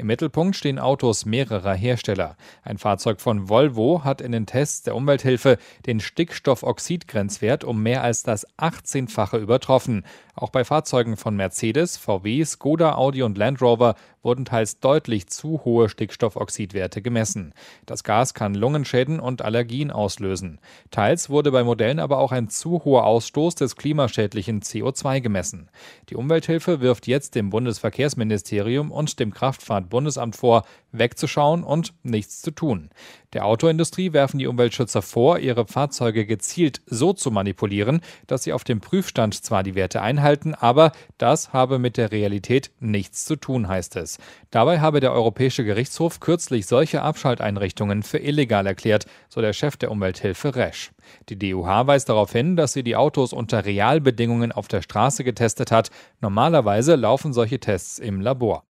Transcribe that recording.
Im Mittelpunkt stehen Autos mehrerer Hersteller. Ein Fahrzeug von Volvo hat in den Tests der Umwelthilfe den Stickstoffoxidgrenzwert um mehr als das 18-fache übertroffen. Auch bei Fahrzeugen von Mercedes, VW, Skoda, Audi und Land Rover wurden teils deutlich zu hohe Stickstoffoxidwerte gemessen. Das Gas kann Lungenschäden und Allergien auslösen. Teils wurde bei Modellen aber auch ein zu hoher Ausstoß des klimaschädlichen CO2 gemessen. Die Umwelthilfe wirft jetzt dem Bundesverkehrsministerium und dem Kraftfahrtbundesamt vor, wegzuschauen und nichts zu tun. Der Autoindustrie werfen die Umweltschützer vor, ihre Fahrzeuge gezielt so zu manipulieren, dass sie auf dem Prüfstand zwar die Werte einhalten, aber das habe mit der Realität nichts zu tun, heißt es. Dabei habe der Europäische Gerichtshof kürzlich solche Abschalteinrichtungen für illegal erklärt, so der Chef der Umwelthilfe Resch. Die DUH weist darauf hin, dass sie die Autos unter Realbedingungen auf der Straße getestet hat. Normalerweise laufen solche Tests im Labor.